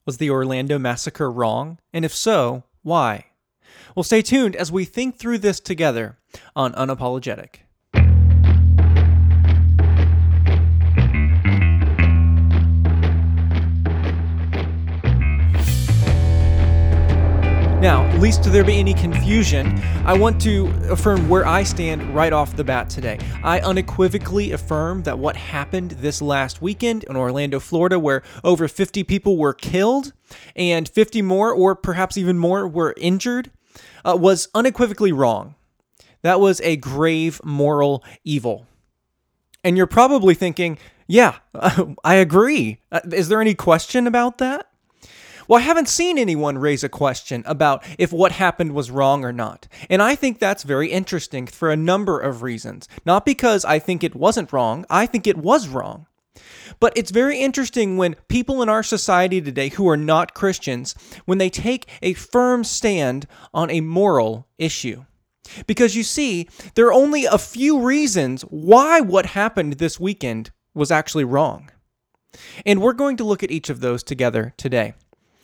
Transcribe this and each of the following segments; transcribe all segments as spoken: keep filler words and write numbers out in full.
Was the Orlando massacre wrong? And if so, why? Well, stay tuned as we think through this together on Unapologetic. Now, lest there be any confusion, I want to affirm where I stand right off the bat today. I unequivocally affirm that what happened this last weekend in Orlando, Florida, where over fifty people were killed and fifty more, or perhaps even more, were injured, uh, was unequivocally wrong. That was a grave moral evil. And you're probably thinking, yeah, I agree. Uh, is there any question about that? Well, I haven't seen anyone raise a question about if what happened was wrong or not. And I think that's very interesting for a number of reasons. Not because I think it wasn't wrong, I think it was wrong. But it's very interesting when people in our society today who are not Christians, when they take a firm stand on a moral issue. Because you see, there are only a few reasons why what happened this weekend was actually wrong. And we're going to look at each of those together today.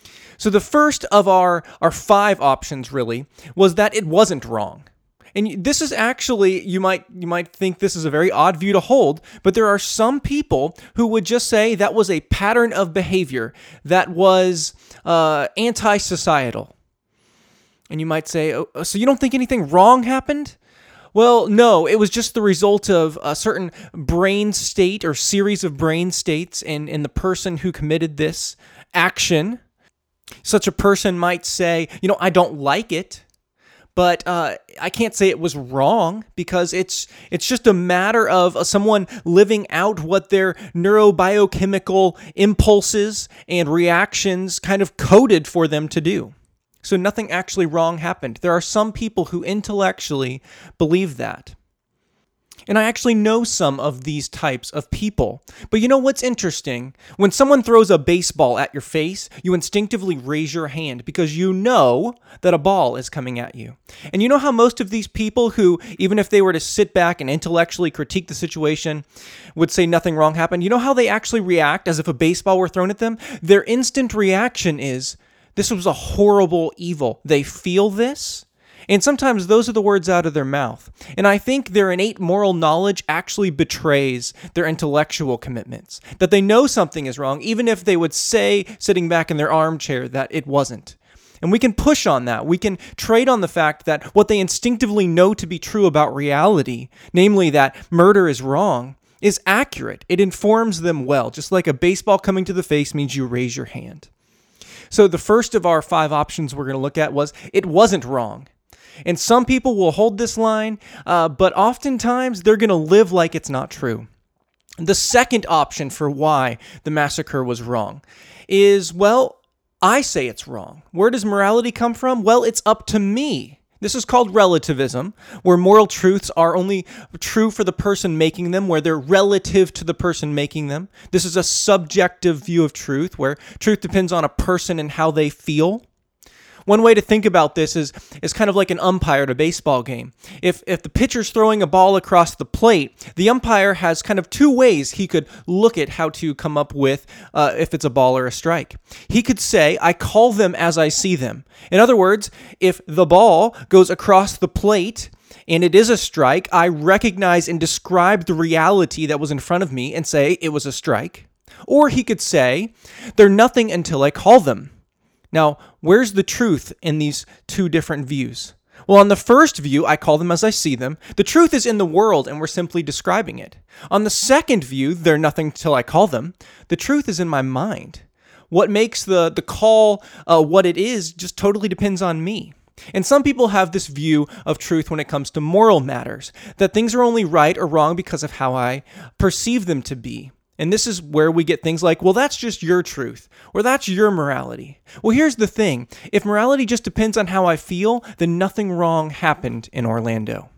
So the first of our, our five options, really, was that it wasn't wrong. And this is actually, you might you might think this is a very odd view to hold, but there are some people who would just say that was a pattern of behavior that was uh, anti-societal. And you might say, oh, so you don't think anything wrong happened? Well, no, it was just the result of a certain brain state or series of brain states in, in the person who committed this action. Such a person might say, you know, I don't like it, but uh, I can't say it was wrong because it's it's just a matter of someone living out what their neurobiochemical impulses and reactions kind of coded for them to do. So nothing actually wrong happened. There are some people who intellectually believe that. And I actually know some of these types of people. But you know what's interesting? When someone throws a baseball at your face, you instinctively raise your hand because you know that a ball is coming at you. And you know how most of these people who, even if they were to sit back and intellectually critique the situation, would say nothing wrong happened? You know how they actually react as if a baseball were thrown at them? Their instant reaction is, this was a horrible evil. They feel this. And sometimes those are the words out of their mouth. And I think their innate moral knowledge actually betrays their intellectual commitments. That they know something is wrong, even if they would say, sitting back in their armchair, that it wasn't. And we can push on that. We can trade on the fact that what they instinctively know to be true about reality, namely that murder is wrong, is accurate. It informs them well. Just like a baseball coming to the face means you raise your hand. So the first of our five options we're going to look at was, it wasn't wrong. And some people will hold this line, uh, but oftentimes they're going to live like it's not true. The second option for why the massacre was wrong is, well, I say it's wrong. Where does morality come from? Well, it's up to me. This is called relativism, where moral truths are only true for the person making them, where they're relative to the person making them. This is a subjective view of truth, where truth depends on a person and how they feel. One way to think about this is is kind of like an umpire at a baseball game. If if the pitcher's throwing a ball across the plate, the umpire has kind of two ways he could look at how to come up with uh, if it's a ball or a strike. He could say, I call them as I see them. In other words, if the ball goes across the plate and it is a strike, I recognize and describe the reality that was in front of me and say it was a strike. Or he could say, they're nothing until I call them. Now, where's the truth in these two different views? Well, on the first view, I call them as I see them. The truth is in the world, and we're simply describing it. On the second view, they're nothing till I call them. The truth is in my mind. What makes the, the call uh, what it is just totally depends on me. And some people have this view of truth when it comes to moral matters, that things are only right or wrong because of how I perceive them to be. And this is where we get things like, well, that's just your truth, or that's your morality. Well, here's the thing. If morality just depends on how I feel, then nothing wrong happened in Orlando.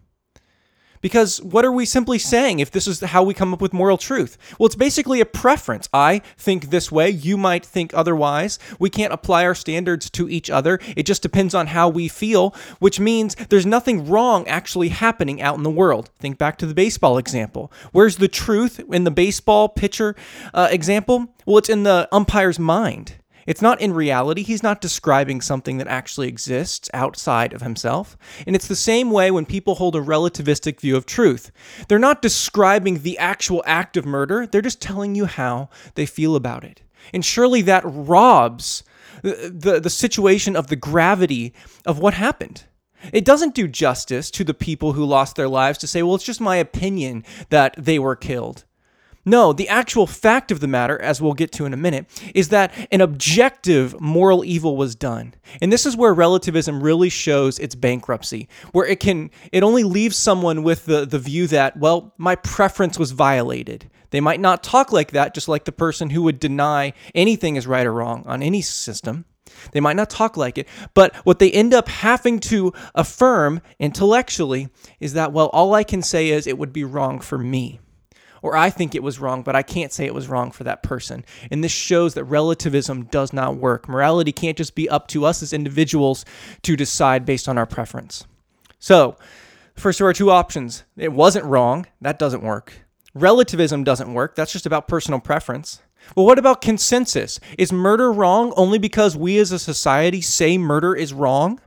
Because what are we simply saying if this is how we come up with moral truth? Well, it's basically a preference. I think this way. You might think otherwise. We can't apply our standards to each other. It just depends on how we feel, which means there's nothing wrong actually happening out in the world. Think back to the baseball example. Where's the truth in the baseball pitcher uh, example? Well, it's in the umpire's mind. It's not in reality. He's not describing something that actually exists outside of himself. And it's the same way when people hold a relativistic view of truth. They're not describing the actual act of murder. They're just telling you how they feel about it. And surely that robs the, the, the situation of the gravity of what happened. It doesn't do justice to the people who lost their lives to say, well, it's just my opinion that they were killed. No, the actual fact of the matter, as we'll get to in a minute, is that an objective moral evil was done. And this is where relativism really shows its bankruptcy, where it can it only leaves someone with the, the view that, well, my preference was violated. They might not talk like that, just like the person who would deny anything is right or wrong on any system. They might not talk like it, but what they end up having to affirm intellectually is that, well, all I can say is it would be wrong for me. Or I think it was wrong, but I can't say it was wrong for that person. And this shows that relativism does not work. Morality can't just be up to us as individuals to decide based on our preference. So, first of our two options, it wasn't wrong. That doesn't work. Relativism doesn't work. That's just about personal preference. Well, what about consensus? Is murder wrong only because we as a society say murder is wrong?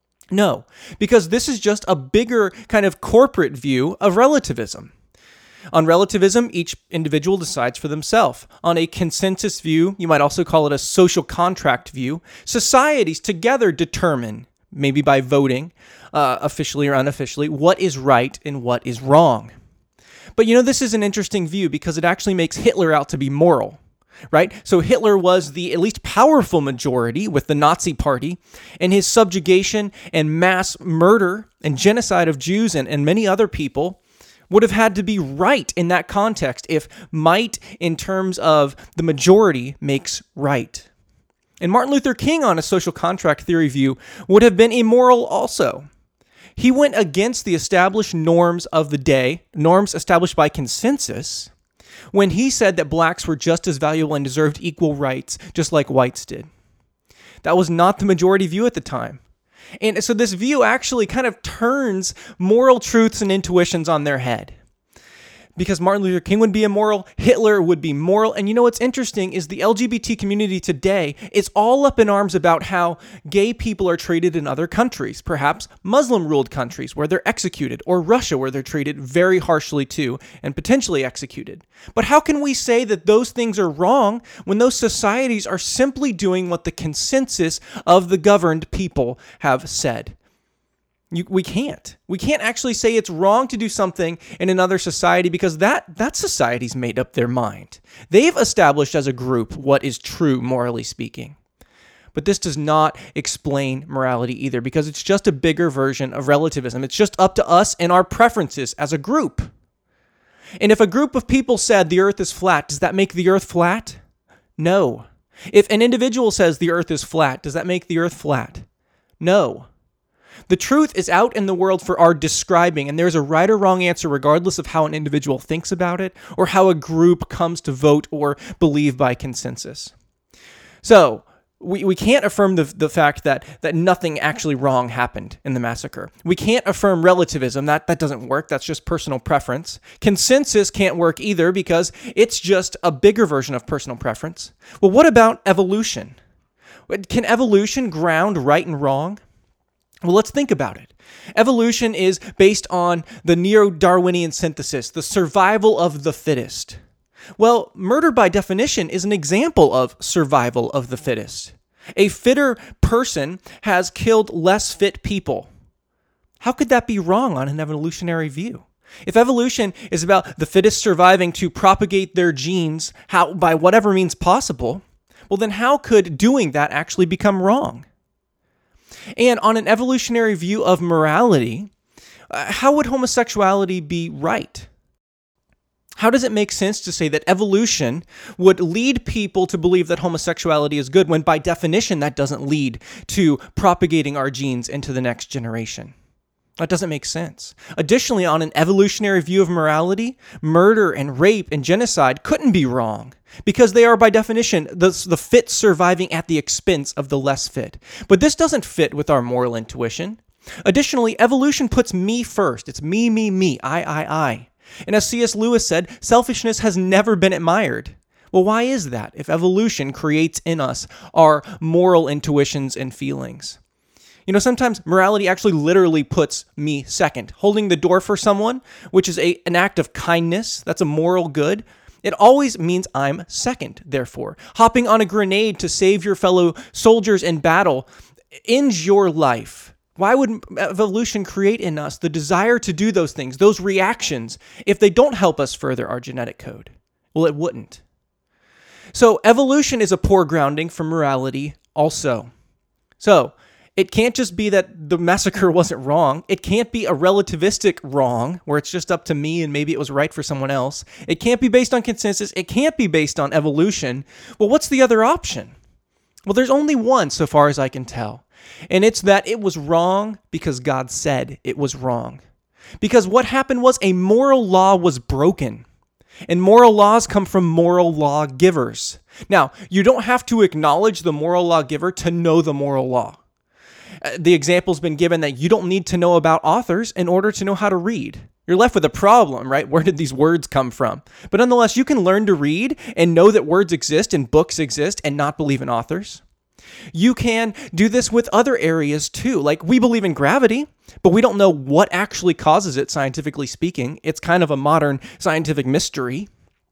No, because this is just a bigger kind of corporate view of relativism. On relativism, each individual decides for themselves. On a consensus view, you might also call it a social contract view, societies together determine, maybe by voting, uh, officially or unofficially, what is right and what is wrong. But you know, this is an interesting view because it actually makes Hitler out to be moral, right? So Hitler was the at least powerful majority with the Nazi Party, and his subjugation and mass murder and genocide of Jews and, and many other people would have had to be right in that context if might in terms of the majority makes right. And Martin Luther King on a social contract theory view would have been immoral also. He went against the established norms of the day, norms established by consensus, when he said that blacks were just as valuable and deserved equal rights, just like whites did. That was not the majority view at the time. And so this view actually kind of turns moral truths and intuitions on their head. Because Martin Luther King would be immoral, Hitler would be moral. And you know what's interesting is the L G B T community today is all up in arms about how gay people are treated in other countries, perhaps Muslim-ruled countries where they're executed, or Russia where they're treated very harshly too and potentially executed. But how can we say that those things are wrong when those societies are simply doing what the consensus of the governed people have said? You, we can't. We can't actually say it's wrong to do something in another society because that, that society's made up their mind. They've established as a group what is true, morally speaking. But this does not explain morality either because it's just a bigger version of relativism. It's just up to us and our preferences as a group. And if a group of people said the earth is flat, does that make the earth flat? No. If an individual says the earth is flat, does that make the earth flat? No. The truth is out in the world for our describing, and there's a right or wrong answer regardless of how an individual thinks about it or how a group comes to vote or believe by consensus. So, we, we can't affirm the, the fact that, that nothing actually wrong happened in the massacre. We can't affirm relativism. That, that doesn't work. That's just personal preference. Consensus can't work either because it's just a bigger version of personal preference. Well, what about evolution? Can evolution ground right and wrong? Well, let's think about it. Evolution is based on the neo-Darwinian synthesis, the survival of the fittest. Well, murder by definition is an example of survival of the fittest. A fitter person has killed less fit people. How could that be wrong on an evolutionary view? If evolution is about the fittest surviving to propagate their genes how, by whatever means possible, well, then how could doing that actually become wrong? And on an evolutionary view of morality, uh, how would homosexuality be right? How does it make sense to say that evolution would lead people to believe that homosexuality is good when by definition that doesn't lead to propagating our genes into the next generation? That doesn't make sense. Additionally, on an evolutionary view of morality, murder and rape and genocide couldn't be wrong because they are by definition the, the fit surviving at the expense of the less fit. But this doesn't fit with our moral intuition. Additionally, evolution puts me first. It's me, me, me, I, I, I. And as C S Lewis said, selfishness has never been admired. Well, why is that if evolution creates in us our moral intuitions and feelings? You know, sometimes morality actually literally puts me second. Holding the door for someone, which is a, an act of kindness, that's a moral good. It always means I'm second, therefore. Hopping on a grenade to save your fellow soldiers in battle ends your life. Why would evolution create in us the desire to do those things, those reactions, if they don't help us further our genetic code? Well, it wouldn't. So evolution is a poor grounding for morality also. So it can't just be that the massacre wasn't wrong. It can't be a relativistic wrong where it's just up to me and maybe it was right for someone else. It can't be based on consensus. It can't be based on evolution. Well, what's the other option? Well, there's only one so far as I can tell. And it's that it was wrong because God said it was wrong. Because what happened was a moral law was broken. And moral laws come from moral law givers. Now, you don't have to acknowledge the moral law giver to know the moral law. The example's been given that you don't need to know about authors in order to know how to read. You're left with a problem, right? Where did these words come from? But nonetheless, you can learn to read and know that words exist and books exist and not believe in authors. You can do this with other areas too. Like we believe in gravity, but we don't know what actually causes it, scientifically speaking. It's kind of a modern scientific mystery.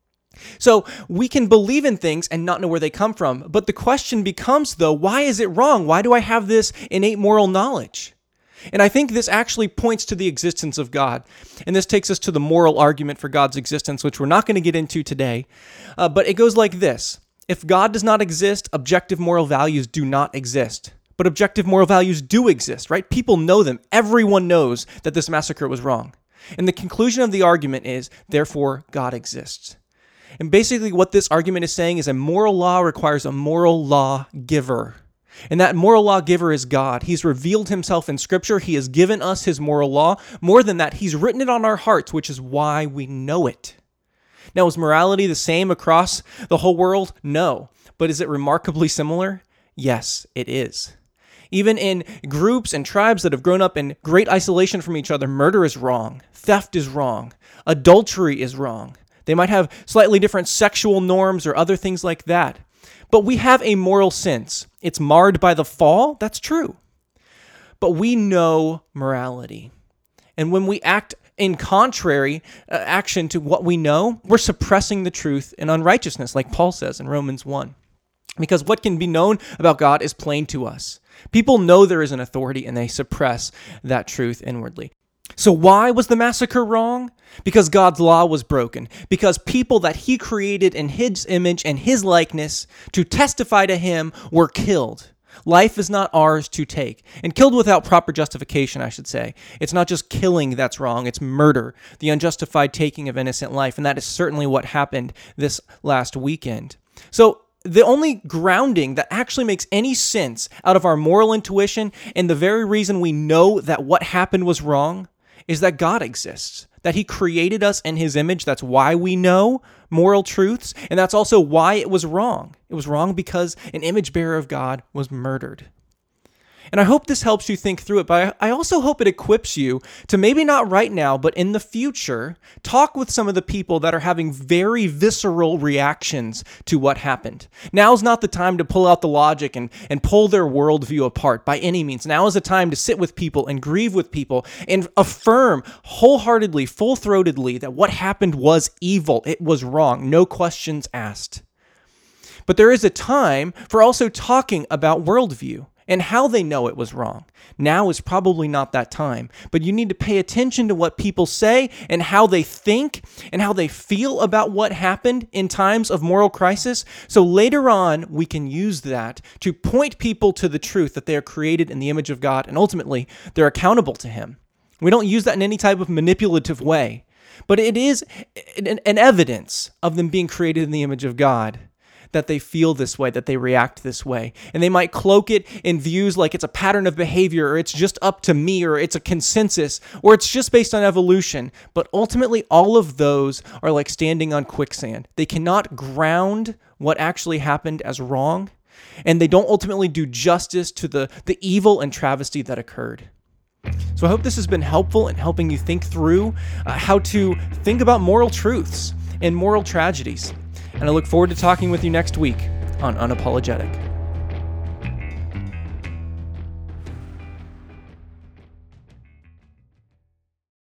So we can believe in things and not know where they come from. But the question becomes, though, why is it wrong? Why do I have this innate moral knowledge? And I think this actually points to the existence of God. And this takes us to the moral argument for God's existence, which we're not going to get into today. Uh, but it goes like this. If God does not exist, objective moral values do not exist. But objective moral values do exist, right? People know them. Everyone knows that this massacre was wrong. And the conclusion of the argument is, therefore, God exists. And basically what this argument is saying is a moral law requires a moral law giver. And that moral law giver is God. He's revealed himself in Scripture. He has given us his moral law. More than that, he's written it on our hearts, which is why we know it. Now, is morality the same across the whole world? No. But is it remarkably similar? Yes, it is. Even in groups and tribes that have grown up in great isolation from each other, murder is wrong. Theft is wrong. Adultery is wrong. They might have slightly different sexual norms or other things like that. But we have a moral sense. It's marred by the fall. That's true. But we know morality. And when we act in contrary uh, action to what we know, we're suppressing the truth in unrighteousness, like Paul says in Romans one. Because what can be known about God is plain to us. People know there is an authority and they suppress that truth inwardly. So why was the massacre wrong? Because God's law was broken. Because people that he created in his image and his likeness to testify to him were killed. Life is not ours to take. And killed without proper justification, I should say. It's not just killing that's wrong, it's murder, the unjustified taking of innocent life. And that is certainly what happened this last weekend. So the only grounding that actually makes any sense out of our moral intuition and the very reason we know that what happened was wrong is that God exists, that he created us in his image. That's why we know moral truths, and that's also why it was wrong. It was wrong because an image bearer of God was murdered. And I hope this helps you think through it, but I also hope it equips you to maybe not right now, but in the future, talk with some of the people that are having very visceral reactions to what happened. Now's not the time to pull out the logic and, and pull their worldview apart by any means. Now is the time to sit with people and grieve with people and affirm wholeheartedly, full-throatedly that what happened was evil. It was wrong. No questions asked. But there is a time for also talking about worldview and how they know it was wrong. Now is probably not that time, but you need to pay attention to what people say and how they think and how they feel about what happened in times of moral crisis. So later on, we can use that to point people to the truth that they are created in the image of God and ultimately they're accountable to him. We don't use that in any type of manipulative way, but it is an, an evidence of them being created in the image of God, that they feel this way, that they react this way. And they might cloak it in views like it's a pattern of behavior, or it's just up to me, or it's a consensus, or it's just based on evolution. But ultimately, all of those are like standing on quicksand. They cannot ground what actually happened as wrong, and they don't ultimately do justice to the, the evil and travesty that occurred. So I hope this has been helpful in helping you think through uh, how to think about moral truths and moral tragedies. and I look forward to talking with you next week on Unapologetic.